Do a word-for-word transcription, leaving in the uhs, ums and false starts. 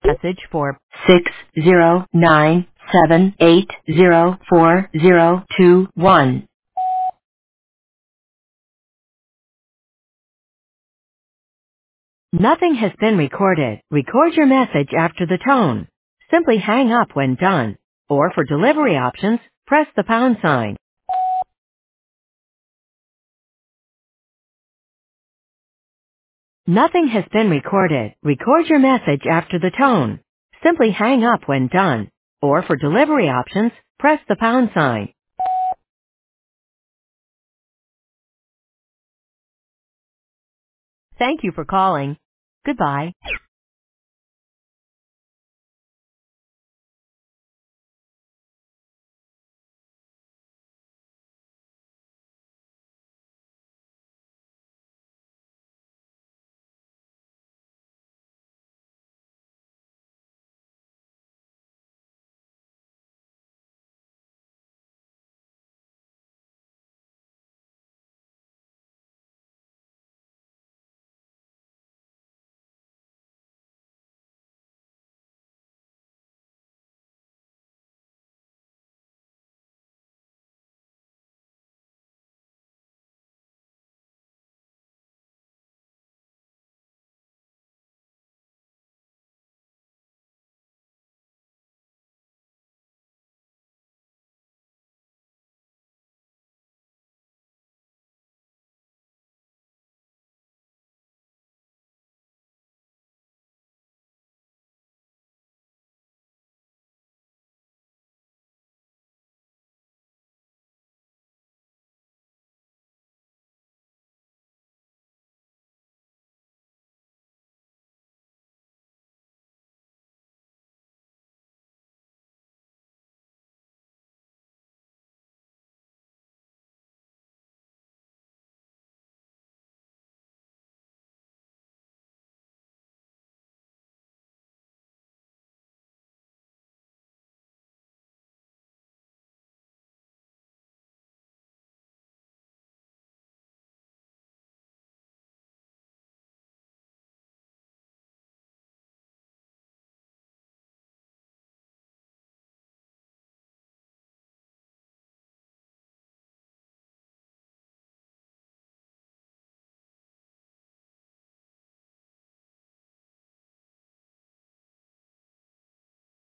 Message for six zero nine seven eight zero four zero two one. Nothing has been recorded. Record your message after the tone. Simply hang up when done. Or for delivery options, press the pound sign. Nothing has been recorded. Record your message after the tone. Simply hang up when done. Or for delivery options, press the pound sign. Thank you for calling. Goodbye.